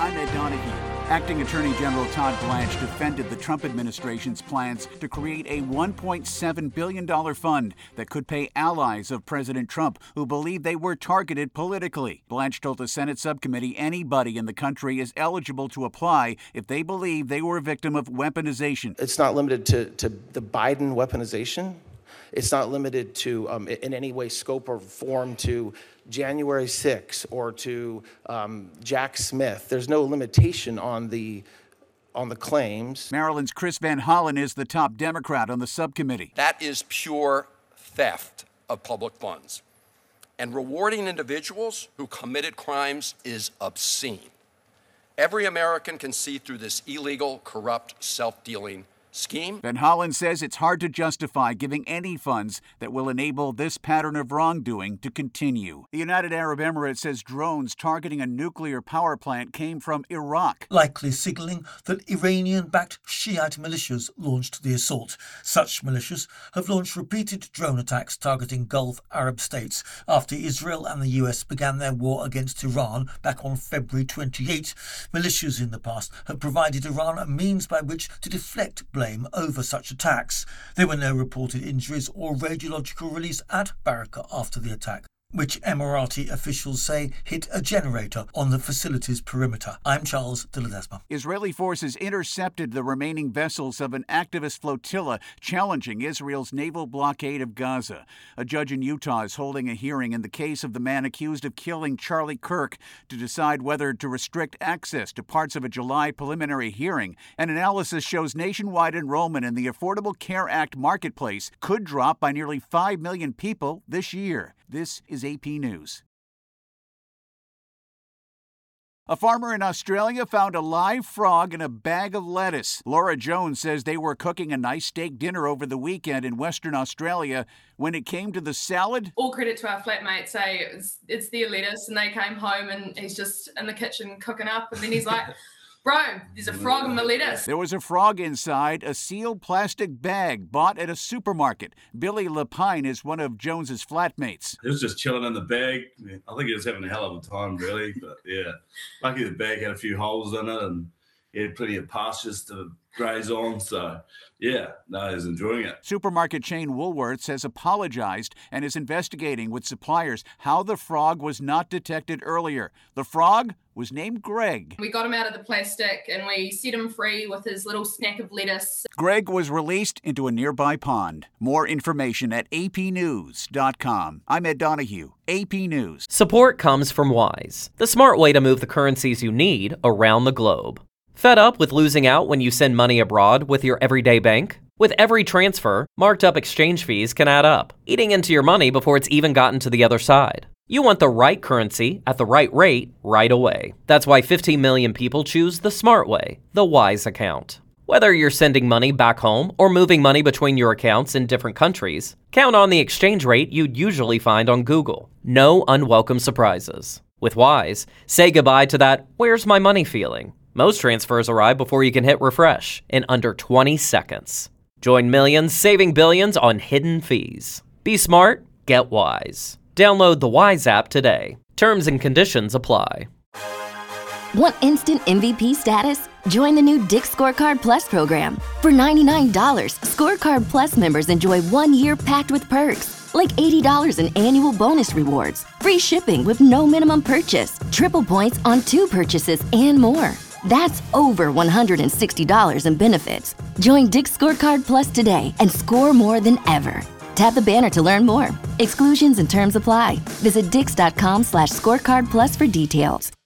I'm Ed Donahue. Acting Attorney General Todd Blanche defended the Trump administration's plans to create a $1.7 billion fund that could pay allies of President Trump who believe they were targeted politically. Blanche told the Senate subcommittee anybody in the country is eligible to apply if they believe they were a victim of weaponization. It's not limited to the Biden weaponization. It's not limited to, in any way, scope or form to January 6th or to Jack Smith. There's no limitation on the claims. Maryland's Chris Van Hollen is the top Democrat on the subcommittee. That is pure theft of public funds. And rewarding individuals who committed crimes is obscene. Every American can see through this illegal, corrupt, self-dealing scheme. Van Hollen says it's hard to justify giving any funds that will enable this pattern of wrongdoing to continue. The United Arab Emirates says drones targeting a nuclear power plant came from Iraq, likely signaling that Iranian-backed Shiite militias launched the assault. Such militias have launched repeated drone attacks targeting Gulf Arab states after Israel and the US began their war against Iran back on February 28. Militias in the past have provided Iran a means by which to deflect blame over such attacks. There were no reported injuries or radiological release at Barakah after the attack, which Emirati officials say hit a generator on the facility's perimeter. I'm Charles de Ledesma. Israeli forces intercepted the remaining vessels of an activist flotilla challenging Israel's naval blockade of Gaza. A judge in Utah is holding a hearing in the case of the man accused of killing Charlie Kirk to decide whether to restrict access to parts of a July preliminary hearing. An analysis shows nationwide enrollment in the Affordable Care Act marketplace could drop by nearly 5 million people this year. This is AP News. A farmer in Australia found a live frog in a bag of lettuce. Laura Jones says they were cooking a nice steak dinner over the weekend in Western Australia. When it came to the salad, all credit to our flatmate, say it's their lettuce, and they came home and he's just in the kitchen cooking up, and then he's like, bro, there's a frog in my lettuce. There was a frog inside a sealed plastic bag bought at a supermarket. Billy Lapine is one of Jones's flatmates. He was just chilling in the bag. I think he was having a hell of a time, really. But yeah, lucky the bag had a few holes in it and he had plenty of pastures to graze on. So yeah, no, he was enjoying it. Supermarket chain Woolworths has apologized and is investigating with suppliers how the frog was not detected earlier. The frog was named Greg. We got him out of the plastic and we set him free with his little snack of lettuce. Greg was released into a nearby pond. More information at apnews.com. I'm Ed Donahue, AP News. Support comes from Wise, the smart way to move the currencies you need around the globe. Fed up with losing out when you send money abroad with your everyday bank? With every transfer, marked up exchange fees can add up, eating into your money before it's even gotten to the other side. You want the right currency at the right rate right away. That's why 15 million people choose the smart way, the Wise account. Whether you're sending money back home or moving money between your accounts in different countries, count on the exchange rate you'd usually find on Google. No unwelcome surprises. With Wise, say goodbye to that "where's my money" feeling. Most transfers arrive before you can hit refresh in under 20 seconds. Join millions saving billions on hidden fees. Be smart, get Wise. Download the Wise app today. Terms and conditions apply. Want instant MVP status? Join the new Dick's Scorecard Plus program. For $99, Scorecard Plus members enjoy 1 year packed with perks, like $80 in annual bonus rewards, free shipping with no minimum purchase, triple points on 2 purchases, and more. That's over $160 in benefits. Join Dick's Scorecard Plus today and score more than ever. Tap the banner to learn more. Exclusions and terms apply. Visit dix.com/scorecard plus for details.